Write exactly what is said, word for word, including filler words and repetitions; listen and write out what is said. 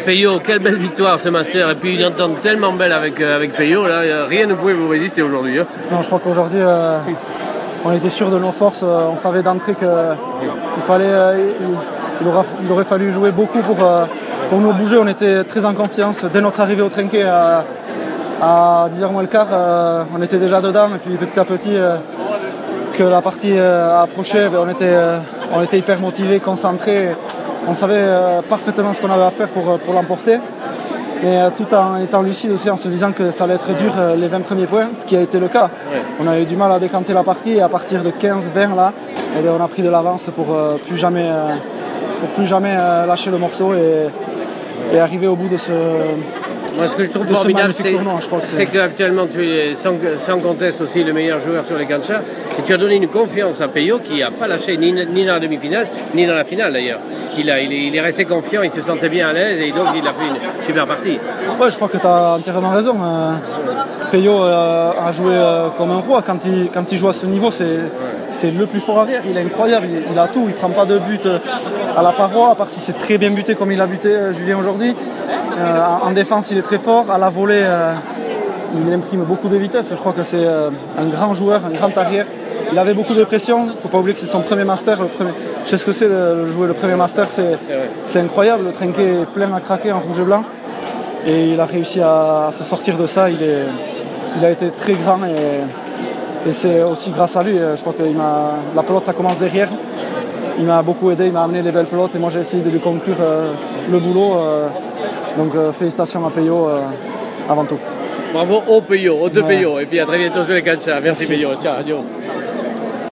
Peyo, quelle belle victoire ce master, et puis une entente tellement belle avec, euh, avec Peyo, là, rien ne pouvait vous résister aujourd'hui. Hein. Non, je crois qu'aujourd'hui, euh, on était sûr de nos forces, euh, on savait d'entrée qu'il fallait, euh, il, il, aura, il aurait fallu jouer beaucoup pour, euh, pour nous bouger, on était très en confiance. Dès notre arrivée au trinquet à, à dix heures moins le quart, euh, on était déjà dedans, et puis petit à petit, euh, que la partie euh, approchait, ben, on, était, euh, on était hyper motivés, concentrés. On savait euh, parfaitement ce qu'on avait à faire pour, pour l'emporter, mais euh, tout en étant lucide aussi, en se disant que ça allait être dur euh, les vingt premiers points, ce qui a été le cas. Ouais. On a eu du mal à décanter la partie, et à partir de quinze vingt là, eh bien, on a pris de l'avance pour euh, plus jamais, euh, pour plus jamais euh, lâcher le morceau et, et arriver au bout de ce. Moi, ce que je trouve formidable, c'est qu'actuellement tu es sans, sans conteste aussi le meilleur joueur sur les canchas, et tu as donné une confiance à Peyo qui n'a pas lâché ni, ni dans la demi-finale, ni dans la finale d'ailleurs. Il, a, il, est, il est resté confiant, il se sentait bien à l'aise, et donc il a fait une super partie. Ouais, je crois que tu as entièrement raison. Euh, Peyo euh, a joué euh, comme un roi. Quand il, quand il joue à ce niveau, c'est ouais. le plus fort arrière. Il est incroyable, il, il a tout. Il ne prend pas de but à la paroi, à part si c'est très bien buté comme il a buté euh, Julien aujourd'hui. Euh, en défense, il est très fort. À la volée, euh, il imprime beaucoup de vitesse. Je crois que c'est euh, un grand joueur, un grand arrière. Il avait beaucoup de pression. Il ne faut pas oublier que c'est son premier master. Le premier... Je sais ce que c'est de jouer le premier master. C'est incroyable. Le trinquet est plein à craquer en rouge et blanc. Et il a réussi à, à se sortir de ça. Il, est, il a été très grand. Et, et c'est aussi grâce à lui. Je crois que il m'a, la pelote, ça commence derrière. Il m'a beaucoup aidé. Il m'a amené les belles pelotes. Et moi, j'ai essayé de lui conclure euh, le boulot. Euh, Donc euh, félicitations à Peyo euh, avant tout. Bravo au Peyo, au deux ouais. Peyo, et puis à très bientôt sur les canchas. Merci, Merci. Peyo, ciao, adieu.